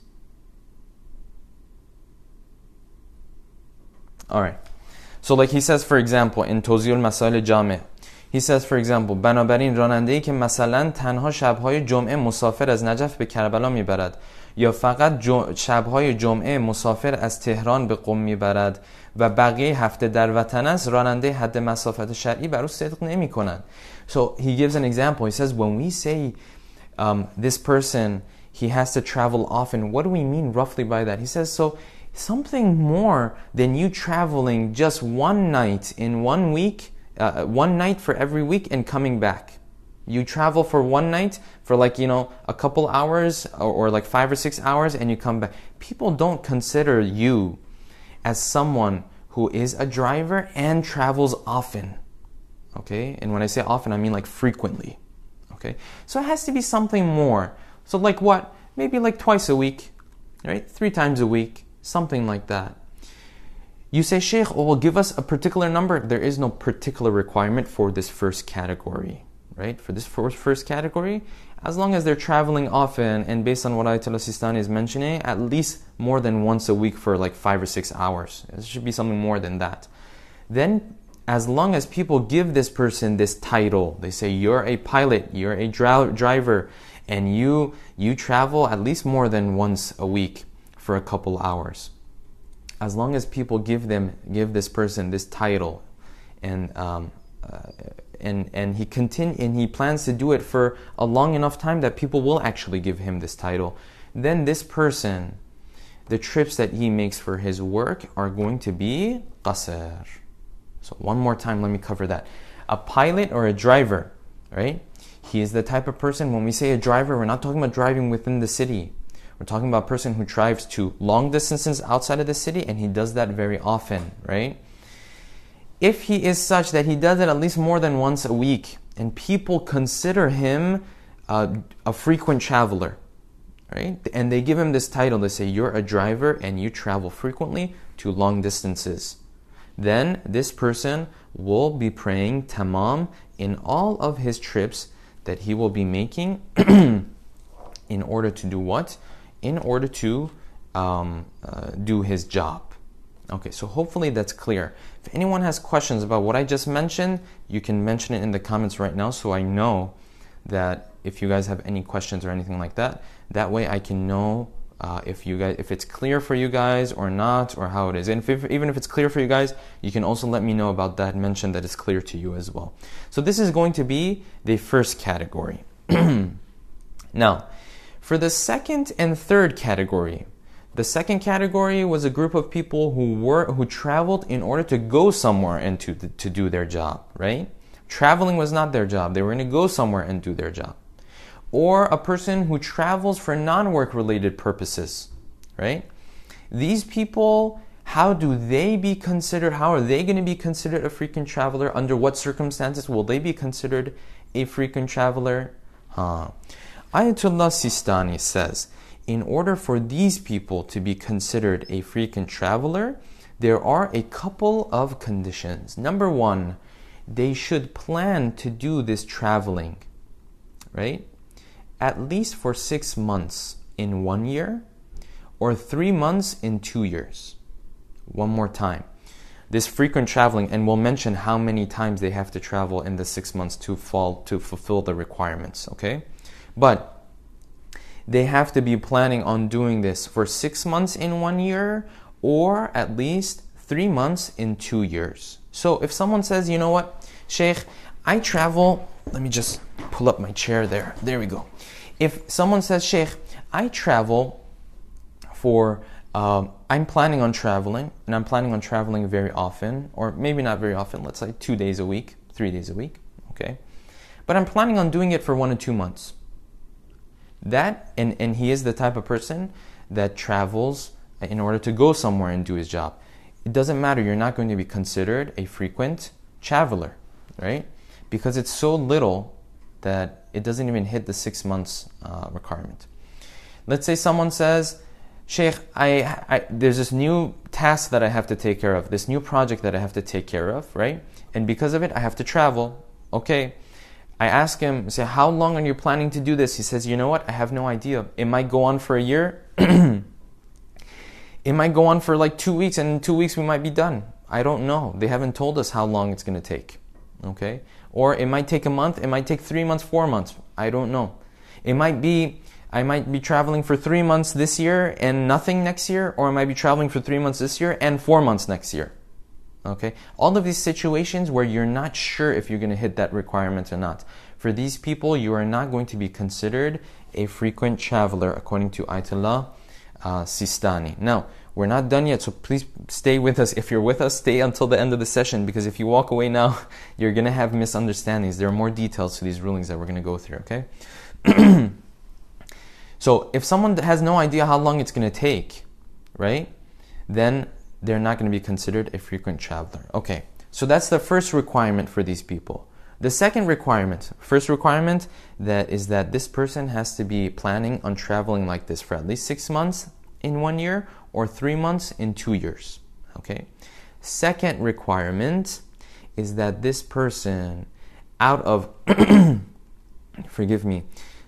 All right. So like he says, for example, in توضیح المسائل جامع, he says, for example, بنابراین راننده‌ای که مثلا تنها شب‌های جمعه مسافر از نجف به کربلا میبرد یا فقط شب‌های جمعه مسافر از تهران به قم میبرد و بقیه هفته در وطن است، راننده حد مسافت شرعی بر او صدق نمی‌کند. So he gives an example. He says, when we say um, this person, he has to travel often, what do we mean roughly by that? He says, so something more than you traveling just one night in one week, uh, one night for every week and coming back. You travel for one night for like, you know, a couple hours or, or like five or six hours and you come back. People don't consider you as someone who is a driver and travels often. Okay? And when I say often, I mean like frequently. Okay? So it has to be something more. So like what? Maybe like twice a week, right? Three times a week, something like that. You say, Sheikh, oh, well, give us a particular number. There is no particular requirement for this first category, right? For this first, first category, as long as they're traveling often and based on what Ayatollah Sistani is mentioning, at least more than once a week for like five or six hours. It should be something more than that. Then, as long as people give this person this title, they say, you're a pilot, you're a dri- driver, and you you travel at least more than once a week for a couple hours. As long as people give them give this person this title, and um, uh, and and he continue and he plans to do it for a long enough time that people will actually give him this title, then this person, the trips that he makes for his work are going to be qasr. So one more time, let me cover that. A pilot or a driver, right? He is the type of person, when we say a driver, we're not talking about driving within the city. We're talking about a person who drives to long distances outside of the city, and he does that very often, right? If he is such that he does it at least more than once a week, and people consider him uh, a frequent traveler, right? And they give him this title, they say, you're a driver and you travel frequently to long distances. Then this person will be praying tamam in all of his trips that he will be making in order to do what? In order to um, uh, do his job. Okay, so hopefully that's clear. If anyone has questions about what I just mentioned, you can mention it in the comments right now so I know that if you guys have any questions or anything like that, that way I can know uh, if you guys, if it's clear for you guys or not, or how it is. And if, if, even if it's clear for you guys, you can also let me know about that, mention that it's clear to you as well. So this is going to be the first category. Now, for the second and third category, the second category was a group of people who were who traveled in order to go somewhere and to, to do their job, right? Traveling was not their job. They were going to go somewhere and do their job. Or a person who travels for non-work related purposes, right? These people, how do they be considered? How are they going to be considered a frequent traveler? Under what circumstances will they be considered a frequent traveler? Huh. Ayatollah Sistani says, in order for these people to be considered a frequent traveler, there are a couple of conditions. Number one, they should plan to do this traveling, right? At least for six months in one year, or three months in two years. One more time. This frequent traveling, and we'll mention how many times they have to travel in the six months to fall to fulfill the requirements, okay? But they have to be planning on doing this for six months in one year, or at least three months in two years. So if someone says, you know what, Sheikh, I travel, let me just pull up my chair there. There we go. If someone says, Sheikh, I travel for um, I'm planning on traveling, and I'm planning on traveling very often, or maybe not very often, let's say two days a week, three days a week, okay? But I'm planning on doing it for one to two months. That, and, and he is the type of person that travels in order to go somewhere and do his job. It doesn't matter, you're not going to be considered a frequent traveler, right? Because it's so little that it doesn't even hit the six months uh, requirement. Let's say someone says, Sheikh, I, I, there's this new task that I have to take care of, this new project that I have to take care of, right? And because of it, I have to travel. Okay. I ask him, say, how long are you planning to do this? He says, you know what? I have no idea. It might go on for a year. It might go on for like two weeks, and in two weeks we might be done. I don't know. They haven't told us how long it's going to take. Okay. Or it might take a month. It might take three months, four months. I don't know. It might be I might be traveling for three months this year and nothing next year, or I might be traveling for three months this year and four months next year. Okay? All of these situations where you're not sure if you're going to hit that requirement or not. For these people, you are not going to be considered a frequent traveler according to Ayatollah uh, Sistani. Now, we're not done yet, so please stay with us. If you're with us, stay until the end of the session, because if you walk away now, you're going to have misunderstandings. There are more details to these rulings that we're going to go through, okay? So if someone has no idea how long it's going to take, right, then they're not going to be considered a frequent traveler. Okay, so that's the first requirement for these people. The second requirement, first requirement, that is that this person has to be planning on traveling like this for at least six months in one year or three months in two years. Okay. Second requirement is that this person, out of, forgive me,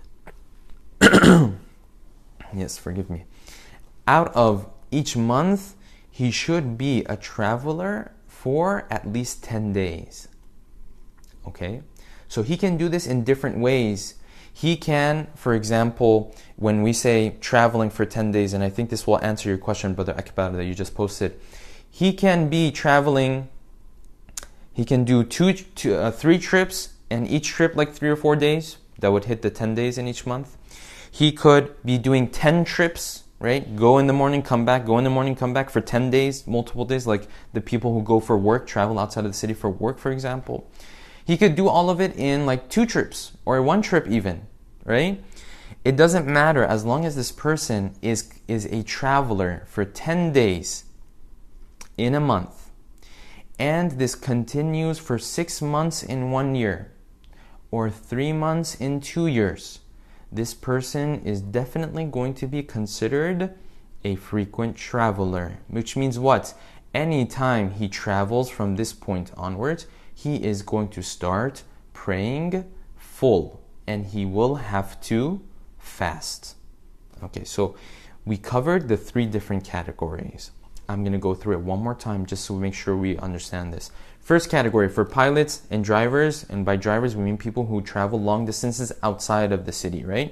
yes, forgive me, out of each month, he should be a traveler for at least ten days. Okay, so he can do this in different ways. He can, for example, when we say traveling for ten days, and I think this will answer your question, Brother Akbar, that you just posted, he can be traveling, he can do two, two uh, three trips, and each trip like three or four days. That would hit the ten days in each month. He could be doing ten trips, right? Go in the morning, come back, go in the morning, come back for ten days, multiple days, like the people who go for work, travel outside of the city for work, for example. He could do all of it in like two trips or one trip even, right? It doesn't matter as long as this person is, is a traveler for ten days in a month, and this continues for six months in one year or three months in two years. This person is definitely going to be considered a frequent traveler, which means what? Anytime he travels from this point onwards, he is going to start praying full, and he will have to fast. Okay, so we covered the three different categories. I'm going to go through it one more time just so we make sure we understand this. First category, for pilots and drivers, and by drivers we mean people who travel long distances outside of the city, right?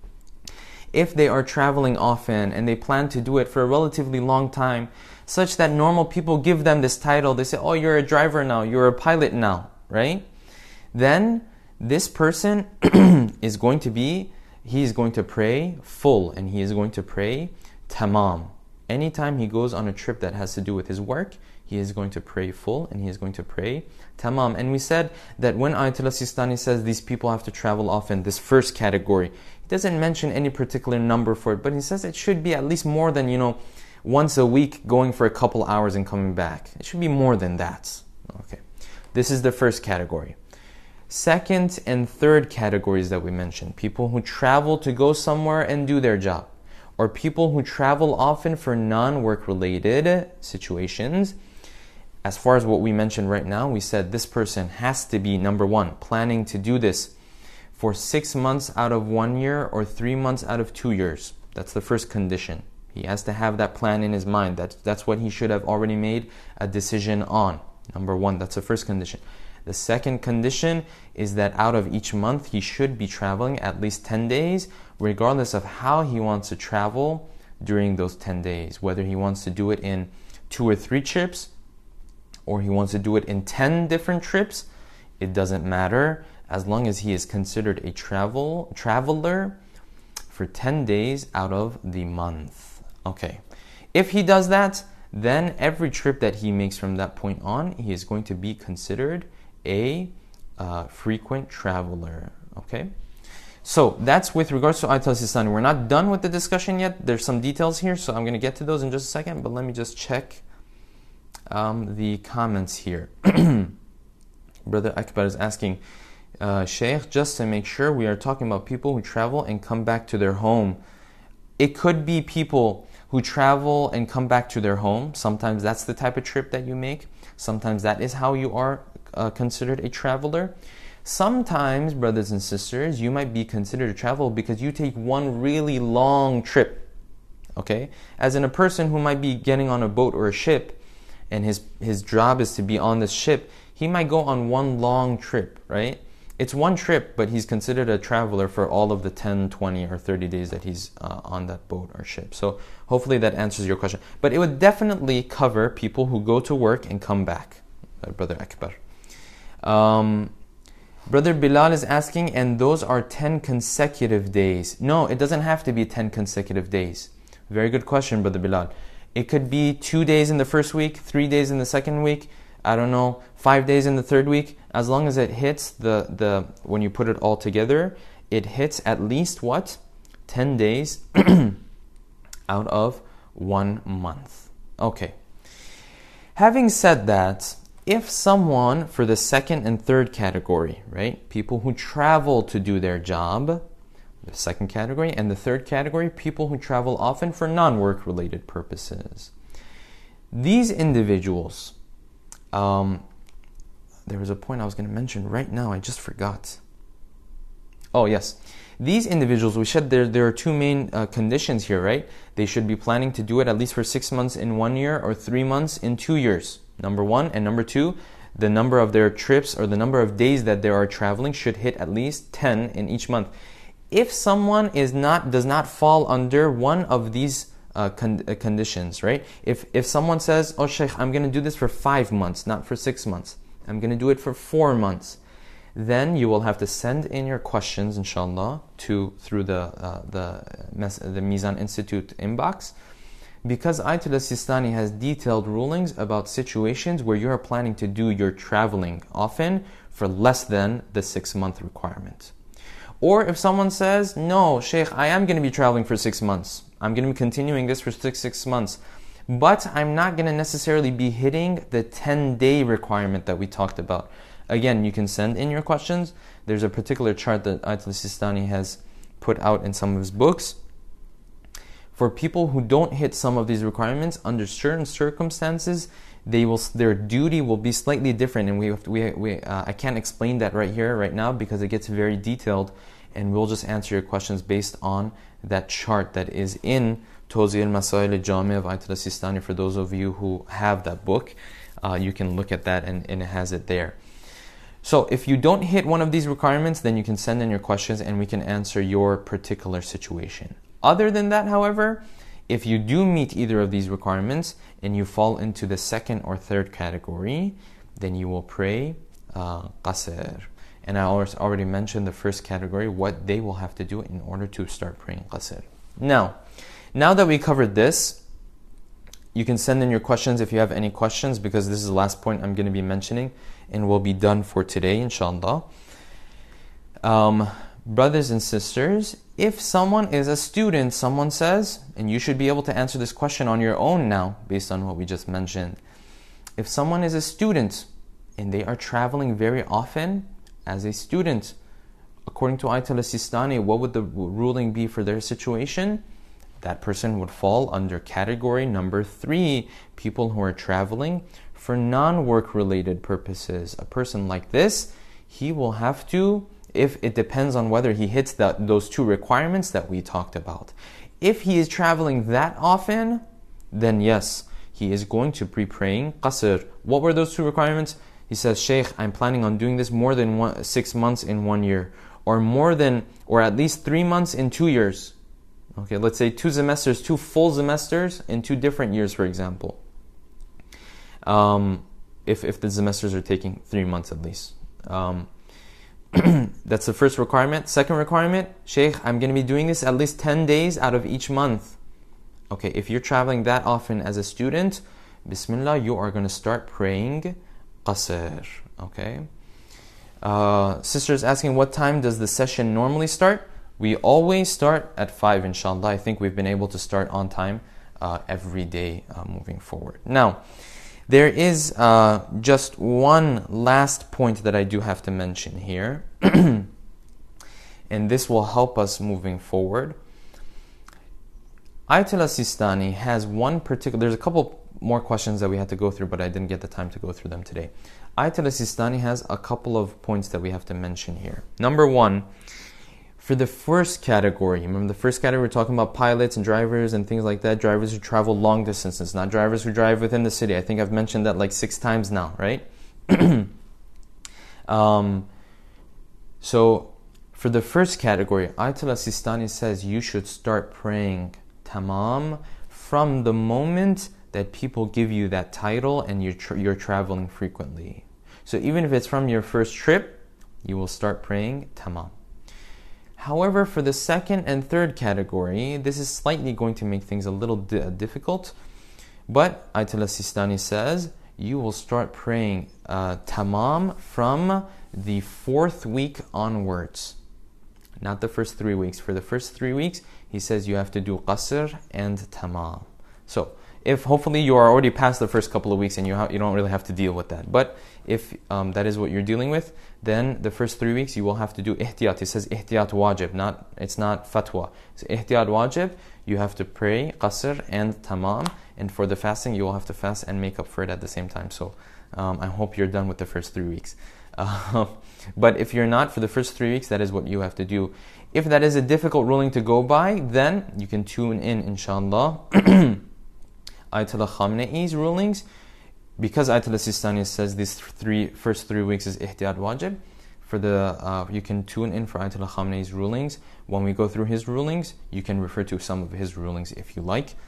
If they are traveling often and they plan to do it for a relatively long time, such that normal people give them this title, they say, oh, you're a driver now, you're a pilot now, right? Then this person is going to be, he is going to pray full, and he is going to pray tamam. Anytime he goes on a trip that has to do with his work, he is going to pray full, and he is going to pray tamam. And we said that when Ayatollah Sistani says these people have to travel often, this first category, he doesn't mention any particular number for it, but he says it should be at least more than, you know, once a week going for a couple hours and coming back. It should be more than that. Okay, this is the first category. Second and third categories that we mentioned, people who travel to go somewhere and do their job, or people who travel often for non-work related situations. As far as what we mentioned right now, we said this person has to be, number one, planning to do this for six months out of one year or three months out of two years. That's the first condition. He has to have that plan in his mind. That's, that's what he should have already made a decision on. Number one, that's the first condition. The second condition is that out of each month, he should be traveling at least ten days, regardless of how he wants to travel during those ten days. Whether he wants to do it in two or three trips, or he wants to do it in ten different trips, it doesn't matter, as long as he is considered a travel traveler for ten days out of the month. Okay, If he does that, then every trip that he makes from that point on, he is going to be considered a uh, frequent traveler. Okay? So that's with regards to Ayatul Sistani. We're not done with the discussion yet. There's some details here, so I'm going to get to those in just a second, but let me just check um, the comments here. Brother Akbar is asking, uh, Shaykh, just to make sure, we are talking about people who travel and come back to their home. It could be people who travel and come back to their home. Sometimes that's the type of trip that you make. Sometimes that is how you are uh, considered a traveler. Sometimes, brothers and sisters, you might be considered a traveler because you take one really long trip. Okay? As in a person who might be getting on a boat or a ship, and his, his job is to be on this ship, he might go on one long trip, right? It's one trip, but he's considered a traveler for all of the ten, twenty, or thirty days that he's uh, on that boat or ship. So hopefully that answers your question. But it would definitely cover people who go to work and come back, uh, Brother Akbar. Um, Brother Bilal is asking, and those are ten consecutive days. No, it doesn't have to be ten consecutive days. Very good question, Brother Bilal. It could be two days in the first week, three days in the second week, I don't know, five days in the third week. As long as it hits the, the when you put it all together, it hits at least what? ten days out of one month. Okay. Having said that, if someone, for the second and third category, right, people who travel to do their job, the second category, and the third category, people who travel often for non-work related purposes. These individuals, um, there was a point I was going to mention right now, I just forgot. Oh, yes. These individuals, we said there, there are two main uh, conditions here, right? They should be planning to do it at least for six months in one year or three months in two years. Number one. And number two, the number of their trips or the number of days that they are traveling should hit at least ten in each month. If someone is not does not fall under one of these uh, con- uh, conditions, right? If if someone says, "Oh, Shaykh, I'm going to do this for five months, not for six months. I'm going to do it for four months," then you will have to send in your questions, inshallah, to through the uh, the the Mizan Institute inbox, because Ayatul Sistani has detailed rulings about situations where you are planning to do your traveling often for less than the six month requirement. Or if someone says, no, Shaykh, I am going to be traveling for six months. I'm going to be continuing this for six, six months. But I'm not going to necessarily be hitting the ten-day requirement that we talked about. Again, you can send in your questions. There's a particular chart that Ayatul Sistani has put out in some of his books. For people who don't hit some of these requirements, under certain circumstances, they will their duty will be slightly different, and we have to, we, we uh, I can't explain that right here right now because it gets very detailed, and we'll just answer your questions based on that chart that is in Tawzi' al-Masail al-Jami' of Ayatul Sistani. For those of you who have that book, uh, you can look at that, and, and it has it there. So if you don't hit one of these requirements, then you can send in your questions and we can answer your particular situation. Other than that, however, if you do meet either of these requirements and you fall into the second or third category, then you will pray uh, qasr. And I already mentioned the first category, what they will have to do in order to start praying qasr. Now, now that we covered this, you can send in your questions if you have any questions, because this is the last point I'm going to be mentioning, and we'll be done for today, inshallah. Um, brothers and sisters, if someone is a student, someone says, and you should be able to answer this question on your own now, based on what we just mentioned. If someone is a student, and they are traveling very often as a student, according to Ayatul Sistani, what would the ruling be for their situation? That person would fall under category number three, people who are traveling for non-work related purposes. A person like this, he will have to, if it depends on whether he hits the, those two requirements that we talked about. If he is traveling that often, then yes, he is going to be praying qasr. What were those two requirements? He says, Shaykh, I'm planning on doing this more than one, six months in one year, or more than, or at least three months in two years. Okay, let's say two semesters, two full semesters in two different years, for example. Um, if, if the semesters are taking three months at least. Um, that's the first requirement. Second requirement, Shaykh, I'm going to be doing this at least ten days out of each month. Okay, if you're traveling that often as a student, Bismillah, you are going to start praying qasr. Okay. Uh, sisters asking, what time does the session normally start? We always start at five, inshallah. I think we've been able to start on time uh, every day uh, moving forward. Now, there is uh, just one last point that I do have to mention here. And this will help us moving forward. Ayatollah Sistani has one particular, there's a couple more questions that we had to go through, but I didn't get the time to go through them today. Ayatollah Sistani has a couple of points that we have to mention here. Number one, for the first category, remember the first category, we're talking about pilots and drivers and things like that, drivers who travel long distances, not drivers who drive within the city. I think I've mentioned that like six times now, right? um, so, for the first category, Ayatollah Sistani says you should start praying tamam from the moment that people give you that title and you're, tra- you're traveling frequently. So even if it's from your first trip, you will start praying tamam. However, for the second and third category, this is slightly going to make things a little di- difficult. But Ayatollah Sistani says you will start praying uh, tamam from the fourth week onwards. Not the first three weeks. For the first three weeks, he says you have to do qasr and tamam. So, if hopefully you are already past the first couple of weeks and you ha- you don't really have to deal with that. But if um, that is what you're dealing with, then the first three weeks you will have to do ihtiyat. It says ihtiyat wajib, not, it's not fatwa. It's ihtiyat wajib. You have to pray qasr and tamam. And for the fasting, you will have to fast and make up for it at the same time. So um, I hope you're done with the first three weeks. Uh, but if you're not, for the first three weeks, that is what you have to do. If that is a difficult ruling to go by, then you can tune in, inshallah, Ayatollah Khamenei's rulings. Because Ayatollah Sistani says these three first three weeks is ihtiyat wajib, for the uh, you can tune in for Ayatollah Khamenei's rulings. When we go through his rulings, you can refer to some of his rulings if you like.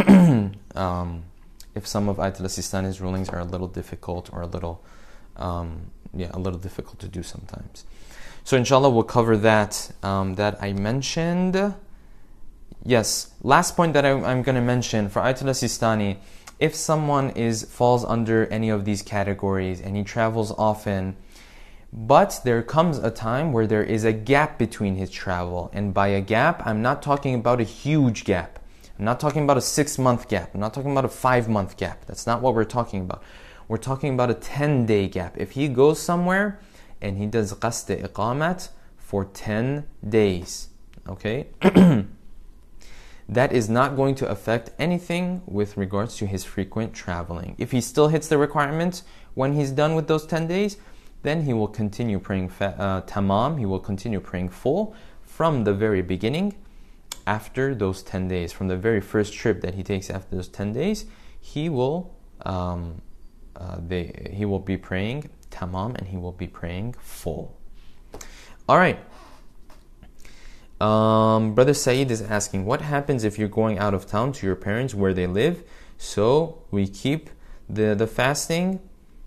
um, if some of Ayatollah Sistani's rulings are a little difficult or a little um, yeah, a little difficult to do sometimes. So inshallah we'll cover that um, that I mentioned. Yes, last point that I, I'm going to mention for Ayatollah Sistani, if someone is falls under any of these categories and he travels often, but there comes a time where there is a gap between his travel, and by a gap, I'm not talking about a huge gap. I'm not talking about a six-month gap. I'm not talking about a five-month gap. That's not what we're talking about. We're talking about a ten-day gap. If he goes somewhere and he does qasd iqamat for ten days, okay? That is not going to affect anything with regards to his frequent traveling. If he still hits the requirements when he's done with those ten days, then he will continue praying fa- uh, tamam, he will continue praying full from the very beginning after those ten days. From the very first trip that he takes after those ten days, he will um, uh, they, he will be praying tamam and he will be praying full. All right. Um, Brother Saeed is asking, what happens if you're going out of town to your parents where they live? So we keep the, the fasting.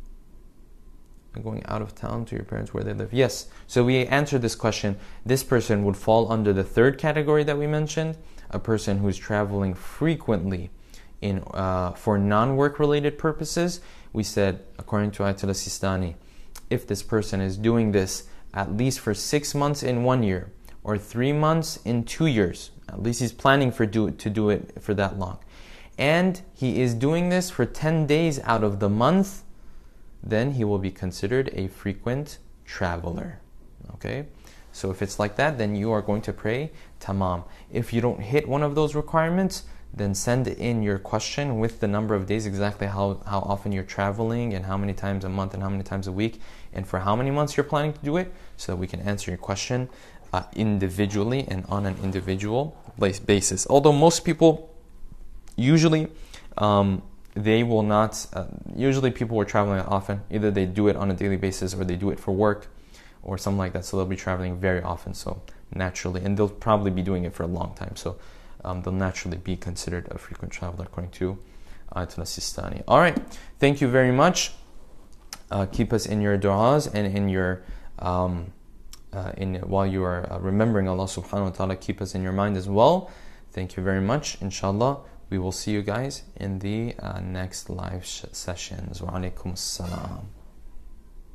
Going out of town to your parents where they live. Yes. So we answered this question. This person would fall under the third category that we mentioned, a person who's traveling frequently in uh, for non-work related purposes. We said, according to Ayatollah Sistani, if this person is doing this at least for six months in one year, or three months in two years, at least he's planning for do to do it for that long, and he is doing this for ten days out of the month, then he will be considered a frequent traveler. Okay? So if it's like that, then you are going to pray tamam. If you don't hit one of those requirements, then send in your question with the number of days, exactly how, how often you're traveling and how many times a month and how many times a week and for how many months you're planning to do it, so that we can answer your question uh, individually and on an individual basis. Although most people usually um, they will not, uh, usually people who are traveling often, either they do it on a daily basis or they do it for work or something like that, so they'll be traveling very often, so naturally, and they'll probably be doing it for a long time, so um, they'll naturally be considered a frequent traveler according to Ayatollah Sistani. All right, thank you very much. Uh, keep us in your du'as and in your, um, uh, in while you are uh, remembering Allah subhanahu wa ta'ala, keep us in your mind as well. Thank you very much. Inshallah, We will see you guys in the uh, next live sh- sessions. Wa alaikum assalam.